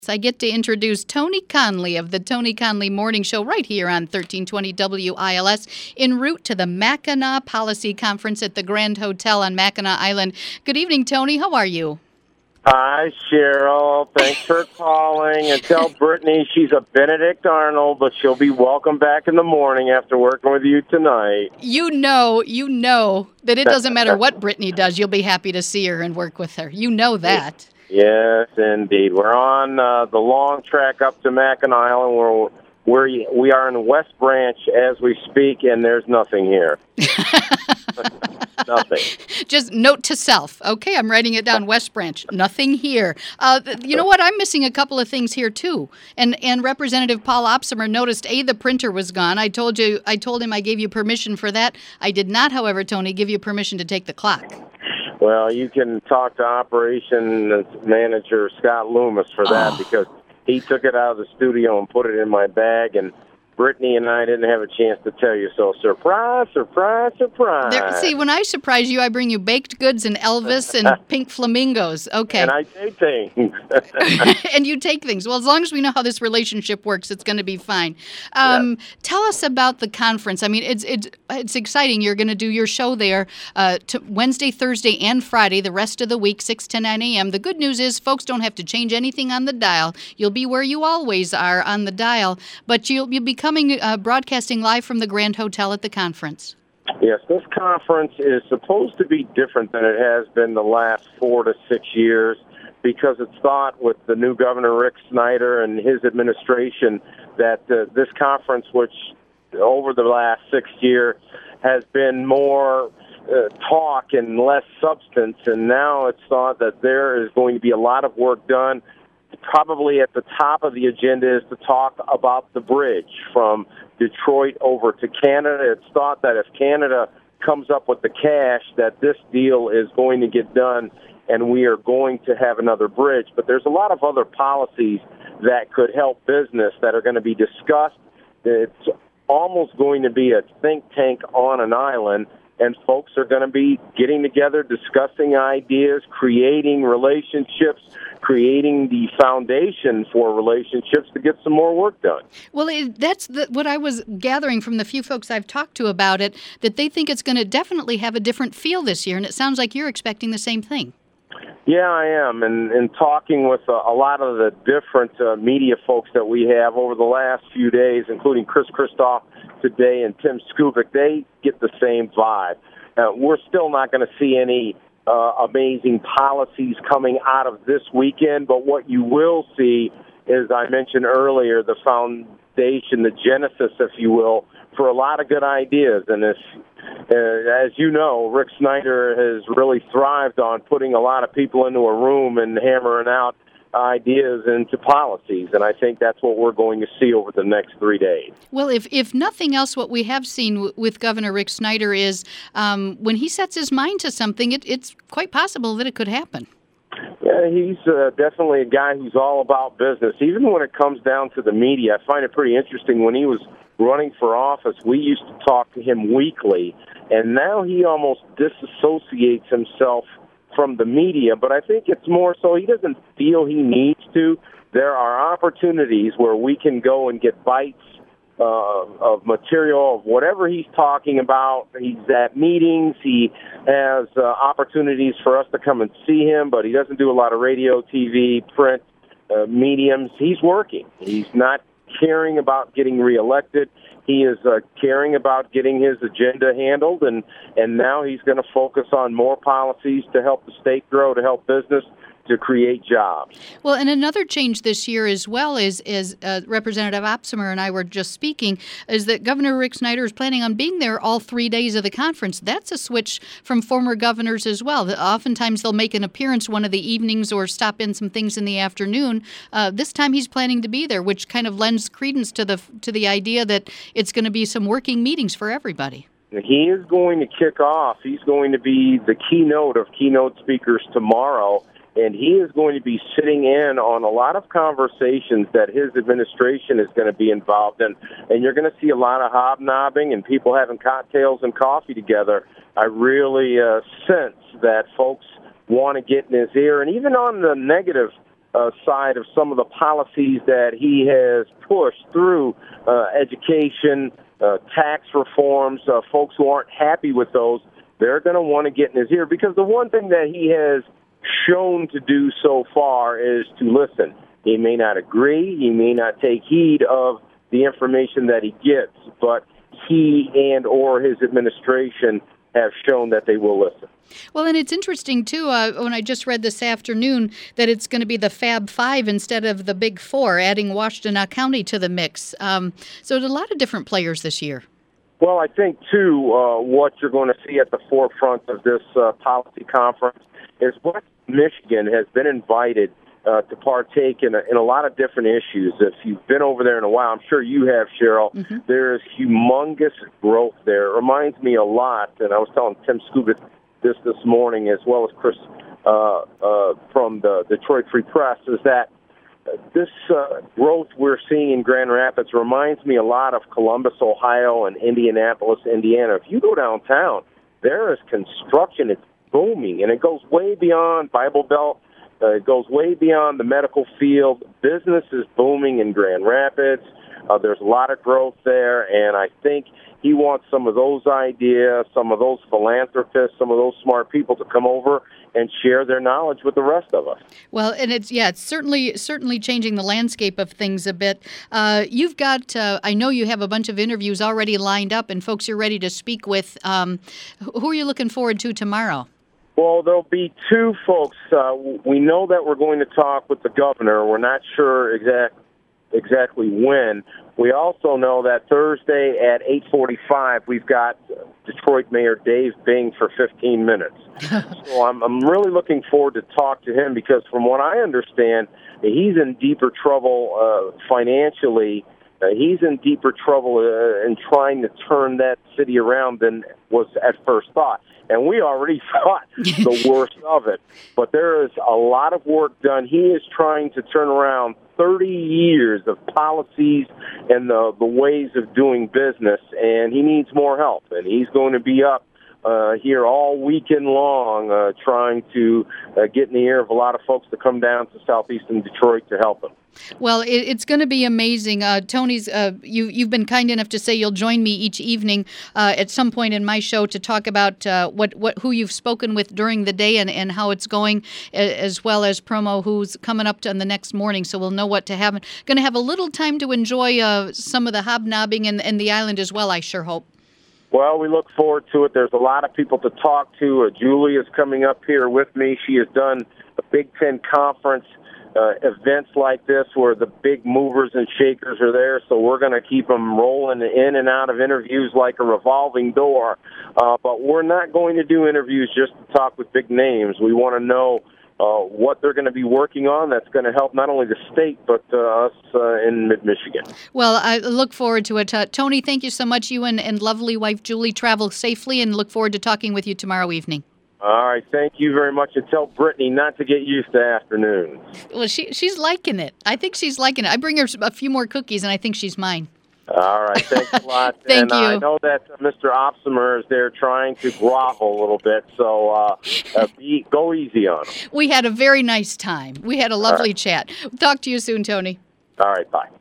I get to introduce Tony Conley of the Tony Conley Morning Show right here on 1320 WILS en route to the Mackinac Policy Conference at the Grand Hotel on Mackinac Island. Good evening, Tony. How are you? Hi, Cheryl. Thanks for calling. And tell Brittany she's a Benedict Arnold, but she'll be welcome back in the morning after working with you tonight. You know that it doesn't matter what Brittany does. You'll be happy to see her and work with her. You know that. Yes, indeed. We're on the long track up to Mackinac Island where we are in West Branch as we speak, and there's nothing here. Nothing. Just note to self. Okay, I'm writing it down. West Branch. Nothing here. You know what? I'm missing a couple of things here too. And Representative Paul Opsimer noticed the printer was gone. I told him I gave you permission for that. I did not, however, Tony, give you permission to take the clock. Well, you can talk to Operations Manager Scott Loomis for that because he took it out of the studio and put it in my bag, and Brittany and I didn't have a chance to tell you, so surprise, surprise, surprise. See, when I surprise you, I bring you baked goods and Elvis and pink flamingos. Okay. And I take things. And you take things. Well, as long as we know how this relationship works, it's going to be fine. Tell us about the conference. I mean, it's exciting. You're going to do your show there Wednesday, Thursday, and Friday, the rest of the week, 6 to 9 a.m. The good news is folks don't have to change anything on the dial. You'll be where you always are on the dial, but you'll be broadcasting live from the Grand Hotel at the conference. Yes, this conference is supposed to be different than it has been the last 4 to 6 years because it's thought with the new Governor Rick Snyder and his administration that this conference, which over the last 6 years has been more talk and less substance, and now it's thought that there is going to be a lot of work done. Probably at the top of the agenda is to talk about the bridge from Detroit over to Canada. It's thought that if Canada comes up with the cash, that this deal is going to get done and we are going to have another bridge. But there's a lot of other policies that could help business that are going to be discussed. It's almost going to be a think tank on an island, and folks are going to be getting together, discussing ideas, creating relationships, creating the foundation for relationships to get some more work done. Well, that's what I was gathering from the few folks I've talked to about it, that they think it's going to definitely have a different feel this year, and it sounds like you're expecting the same thing. Yeah, I am. And talking with a lot of the different media folks that we have over the last few days, including Chris Christoph today and Tim Skubic, they get the same vibe. We're still not going to see any amazing policies coming out of this weekend, but what you will see is, I mentioned earlier, the foundation, the genesis, if you will, for a lot of good ideas. And as you know, Rick Snyder has really thrived on putting a lot of people into a room and hammering out ideas into policies, and I think that's what we're going to see over the next 3 days. Well, if nothing else, what we have seen with Governor Rick Snyder is when he sets his mind to something, it's quite possible that it could happen. Yeah, he's definitely a guy who's all about business. Even when it comes down to the media, I find it pretty interesting. When he was running for office, we used to talk to him weekly, and now he almost disassociates himself from the media, but I think it's more so he doesn't feel he needs to. There are opportunities where we can go and get bites of material of whatever he's talking about. He's at meetings. He has opportunities for us to come and see him, but he doesn't do a lot of radio, TV, print mediums. He's working. He's not caring about getting reelected. He is caring about getting his agenda handled, and now he's going to focus on more policies to help the state grow, to help business, to create jobs. Well, and another change this year as well is Representative Opsimer and I were just speaking, is that Governor Rick Snyder is planning on being there all 3 days of the conference. That's a switch from former governors as well. Oftentimes they'll make an appearance one of the evenings or stop in some things in the afternoon. This time he's planning to be there, which kind of lends credence to the idea that it's going to be some working meetings for everybody. He is going to kick off. He's going to be the keynote of keynote speakers tomorrow. And he is going to be sitting in on a lot of conversations that his administration is going to be involved in. And you're going to see a lot of hobnobbing and people having cocktails and coffee together. I really sense that folks want to get in his ear. And even on the negative side of some of the policies that he has pushed through education, tax reforms. Folks who aren't happy with those, they're going to want to get in his ear, because the one thing that he has shown to do so far is to listen. He may not agree, he may not take heed of the information that he gets, but he and or his administration have shown that they will listen. Well, and it's interesting, too, when I just read this afternoon that it's going to be the Fab Five instead of the Big Four, adding Washtenaw County to the mix. So there's a lot of different players this year. Well, I think, too, what you're going to see at the forefront of this policy conference is West Michigan has been invited to partake in a lot of different issues. If you've been over there in a while, I'm sure you have, Cheryl, there is humongous growth there. It reminds me a lot, and I was telling Tim Skubik this morning, as well as Chris from the Detroit Free Press, is that this growth we're seeing in Grand Rapids reminds me a lot of Columbus, Ohio, and Indianapolis, Indiana. If you go downtown, there is construction. It's booming, and it goes way beyond Bible Belt. It goes way beyond the medical field. Business is booming in Grand Rapids. There's a lot of growth there, and I think he wants some of those ideas, some of those philanthropists, some of those smart people to come over and share their knowledge with the rest of us. Well, and it's certainly changing the landscape of things a bit. You've got, I know you have a bunch of interviews already lined up and folks you're ready to speak with. Who are you looking forward to tomorrow? Well, there'll be two folks. We know that we're going to talk with the governor. We're not sure exactly when. We also know that Thursday at 8:45, we've got Detroit Mayor Dave Bing for 15 minutes. So I'm really looking forward to talk to him, because from what I understand, he's in deeper trouble financially. He's in deeper trouble in trying to turn that city around than was at first thought. And we already thought the worst of it. But there is a lot of work done. He is trying to turn around 30 years of policies and the ways of doing business, and he needs more help. And he's going to be up here all weekend long trying to get in the ear of a lot of folks to come down to southeastern Detroit to help him. Well, it's going to be amazing. Tony's, you've been kind enough to say you'll join me each evening at some point in my show to talk about who you've spoken with during the day and how it's going, as well as promo who's coming up on the next morning, so we'll know what to have. Going to have a little time to enjoy some of the hobnobbing and the island as well, I sure hope. Well, we look forward to it. There's a lot of people to talk to. Julie is coming up here with me. She has done a Big Ten conference events like this where the big movers and shakers are there, so we're going to keep them rolling in and out of interviews like a revolving door. But we're not going to do interviews just to talk with big names. We want to know what they're going to be working on that's going to help not only the state but us in mid-Michigan. Well, I look forward to it. Tony, thank you so much. You and lovely wife Julie travel safely, and look forward to talking with you tomorrow evening. All right, thank you very much. And tell Brittany not to get used to afternoons. Well, she's liking it. I think she's liking it. I bring her a few more cookies, and I think she's mine. All right, thanks a lot. Thank you. I know that Mr. Opsimer is there trying to grovel a little bit, so go easy on him. We had a very nice time. We had a lovely chat. Talk to you soon, Tony. All right, bye.